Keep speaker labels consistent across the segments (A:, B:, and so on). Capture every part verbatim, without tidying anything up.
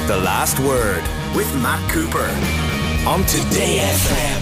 A: The Last Word with Matt Cooper on Today F M.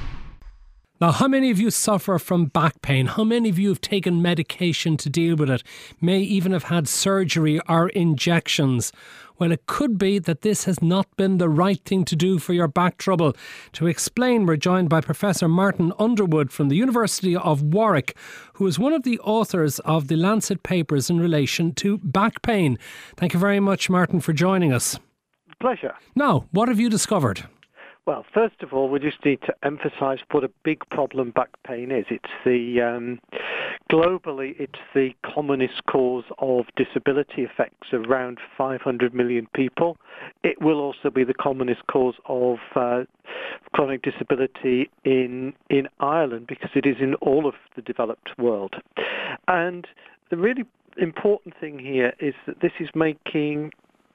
B: Now, how many of you suffer from back pain? How many of you have taken medication to deal with it? May even have had surgery or injections? Well, it could be that this has not been the right thing to do for your back trouble. To explain, we're joined by Professor Martin Underwood from the University of Warwick, who is one of the authors of the Lancet papers in relation to back pain. Thank you very much, Martin, for joining us.
C: Pleasure.
B: Now, what have you discovered?
C: Well, first of all, we just need to emphasise what a big problem back pain is. It's the, um, globally, it's the commonest cause of disability, affects around five hundred million people. It will also be the commonest cause of uh, chronic disability in, in Ireland, because it is in all of the developed world. And the really important thing here is that this is making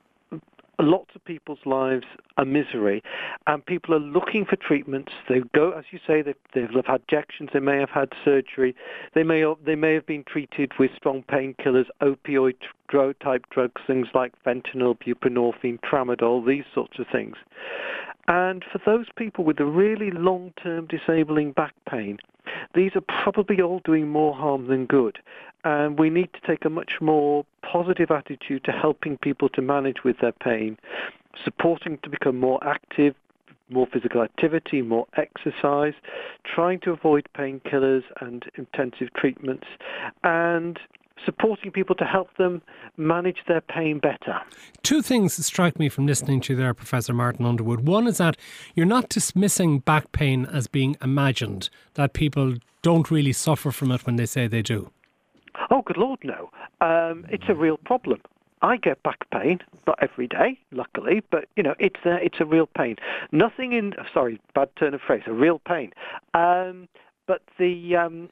C: lots of people's lives a misery, and people are looking for treatments. They go, as you say, they they've had injections, they may have had surgery, they may have, they may have been treated with strong painkillers, opioid type drugs, things like fentanyl, buprenorphine, tramadol, these sorts of things. And for those people with a really long-term disabling back pain, these are probably all doing more harm than good. And we need to take a much more positive attitude to helping people to manage with their pain, supporting to become more active, more physical activity, more exercise, trying to avoid painkillers and intensive treatments, and supporting people to help them manage their pain better.
B: Two things strike me from listening to you there, Professor Martin Underwood. One is that you're not dismissing back pain as being imagined, that people don't really suffer from it when they say they do.
C: Oh, good Lord, no. Um, it's a real problem. I get back pain, not every day, luckily, but, you know, it's a, it's a real pain. Nothing in, sorry, bad turn of phrase, a real pain. Um, but the... Um,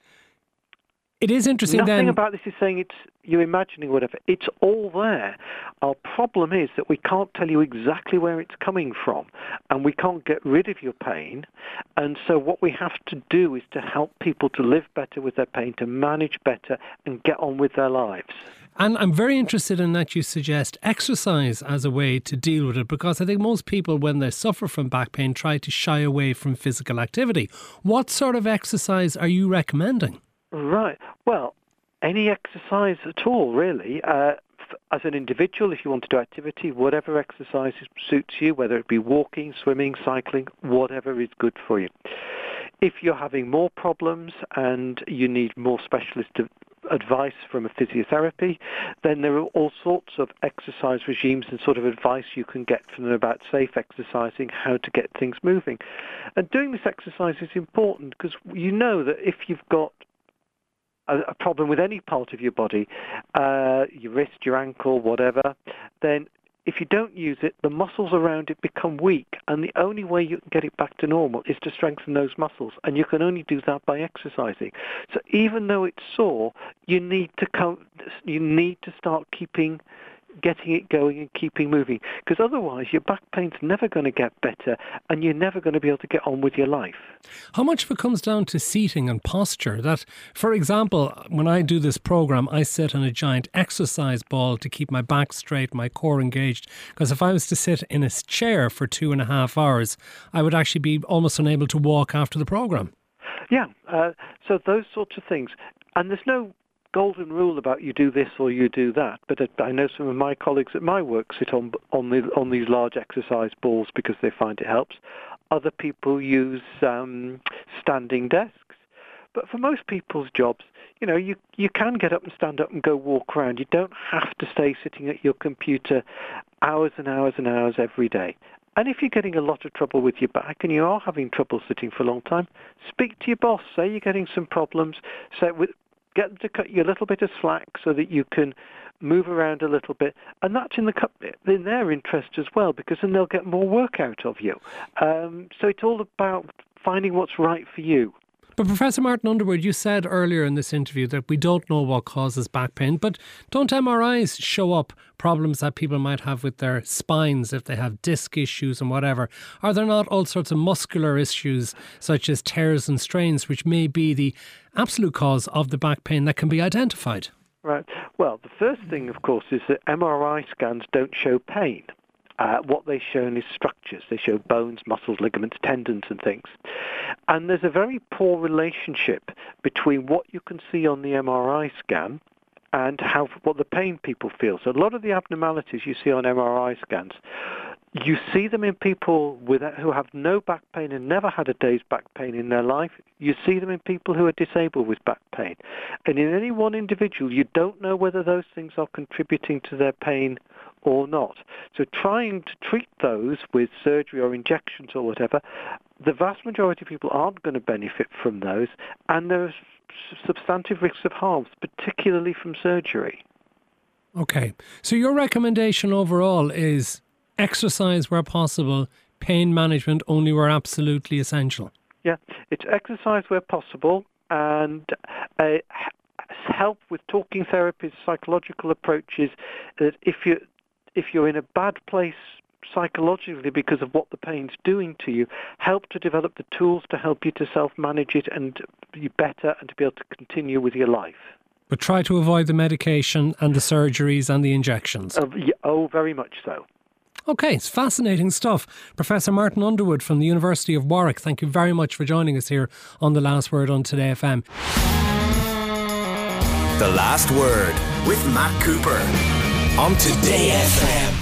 B: It is interesting
C: Nothing
B: then...
C: about this is saying it's you're imagining whatever. It's all there. Our problem is that we can't tell you exactly where it's coming from, and we can't get rid of your pain. And so what we have to do is to help people to live better with their pain, to manage better and get on with their lives.
B: And I'm very interested in that you suggest exercise as a way to deal with it, because I think most people, when they suffer from back pain, try to shy away from physical activity. What sort of exercise are you recommending?
C: Right. Well, any exercise at all, really. Uh, f- as an individual, if you want to do activity, whatever exercise suits you, whether it be walking, swimming, cycling, whatever is good for you. If you're having more problems and you need more specialist advice from a physiotherapy, then there are all sorts of exercise regimes and sort of advice you can get from them about safe exercising, how to get things moving. And doing this exercise is important because you know that if you've got a, a problem with any part of your body, uh, your wrist, your ankle, whatever, then if you don't use it, the muscles around it become weak, and the only way you can get it back to normal is to strengthen those muscles, and you can only do that by exercising. So even though it's sore, you need to come, you need to start keeping getting it going and keeping moving, because otherwise your back pain's never going to get better and you're never going to be able to get on with your life.
B: How much of it comes down to seating and posture? That, for example, when I do this programme, I sit on a giant exercise ball to keep my back straight, my core engaged, because if I was to sit in a chair for two and a half hours, I would actually be almost unable to walk after the programme.
C: Yeah, uh, so those sorts of things. And there's no golden rule about you do this or you do that, but I know some of my colleagues at my work sit on on, the, on these large exercise balls because they find it helps. Other people use um, standing desks, but for most people's jobs, you know, you you can get up and stand up and go walk around. You don't have to stay sitting at your computer hours and hours and hours every day. And if you're getting a lot of trouble with your back and you are having trouble sitting for a long time, speak to your boss. Say you're getting some problems. Say with Get them to cut you a little bit of slack so that you can move around a little bit. And that's in, the, in their interest as well, because then they'll get more work out of you. Um, so it's all about finding what's right for you.
B: But Professor Martin Underwood, you said earlier in this interview that we don't know what causes back pain, but don't M R Is show up problems that people might have with their spines if they have disc issues and whatever? Are there not all sorts of muscular issues such as tears and strains which may be the absolute cause of the back pain that can be identified?
C: Right. Well, the first thing, of course, is that M R I scans don't show pain. Uh, what they've shown is structures. They show bones, muscles, ligaments, tendons and things. And there's a very poor relationship between what you can see on the M R I scan and how what the pain people feel. So a lot of the abnormalities you see on M R I scans, you see them in people with, who have no back pain and never had a day's back pain in their life. You see them in people who are disabled with back pain. And in any one individual, you don't know whether those things are contributing to their pain or not. So trying to treat those with surgery or injections or whatever, the vast majority of people aren't going to benefit from those, and there are substantive risks of harm, particularly from surgery.
B: Okay. So your recommendation overall is exercise where possible, pain management only where absolutely essential.
C: Yeah, it's exercise where possible, and uh, help with talking therapies, psychological approaches. That if you if you're in a bad place psychologically because of what the pain's doing to you, help to develop the tools to help you to self-manage it and be better and to be able to continue with your life.
B: But try to avoid the medication and the surgeries and the injections.
C: Uh, yeah, oh, very much so.
B: Okay, it's fascinating stuff. Professor Martin Underwood from the University of Warwick, thank you very much for joining us here on The Last Word on Today F M.
A: The Last Word with Matt Cooper on Today F M.